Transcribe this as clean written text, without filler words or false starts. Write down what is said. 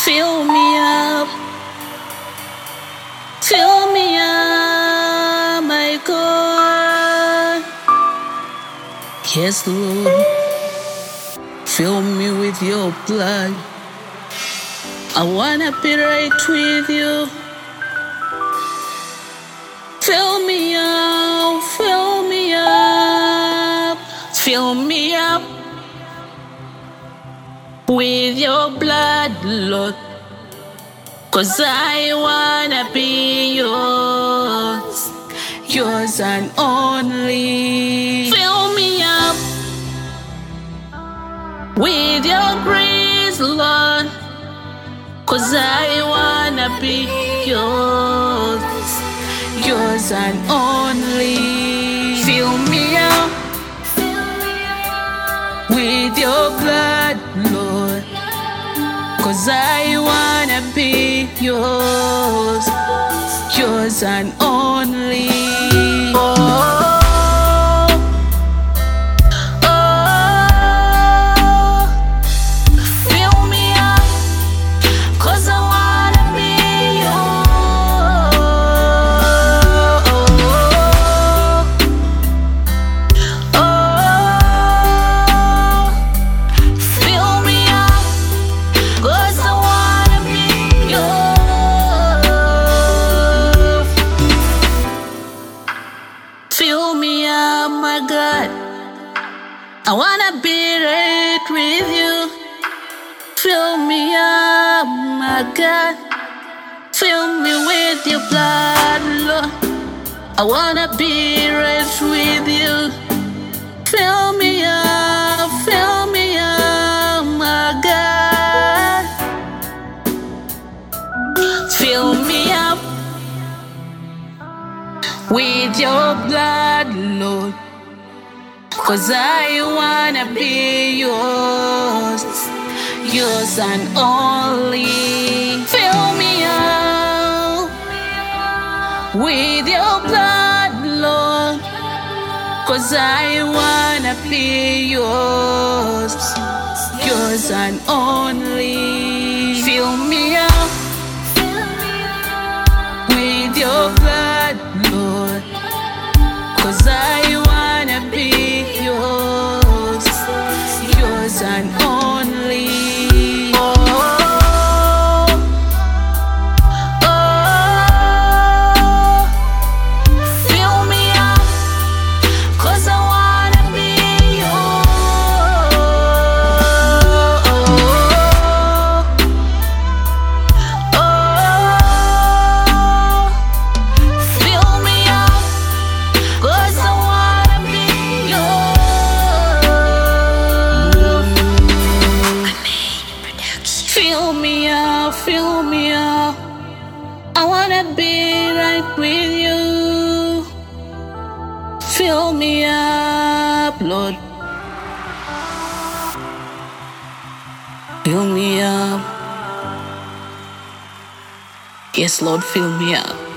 Fill me up, fill me up, my God. Yes, Lord, fill me with your blood. I wanna be right with you. Fill me up, fill me up, fill me up with your blood, Lord. 'Cause I wanna be yours, yours and only. Fill me up with your grace, Lord. 'Cause I wanna be yours, yours and only. Fill me up with your blood, Lord. 'Cause I wanna be yours, yours and only. Oh, oh, fill me up, 'cause I wanna be yours. Oh, fill me up, 'cause I wanna be yours. Fill me up, my God. I wanna be right with you. Fill me up, my God. Fill me with your blood, Lord. I wanna be right with you. Fill me up, my God. Fill me up with your blood, Lord. 'Cause I wanna be yours, yours and only. Fill me up with your blood, Lord. 'Cause I wanna be yours, yours and only. Fill me up with your blood, Lord. 'Cause I wanna be yours, yours and only. Oh, oh, fill me up, 'cause I wanna be yours. Oh, fill me up, 'cause I wanna be yours. Fill me up, fill me up. I wanna be right with you. Fill me up, Lord. Fill me up. Yes, Lord, fill me up.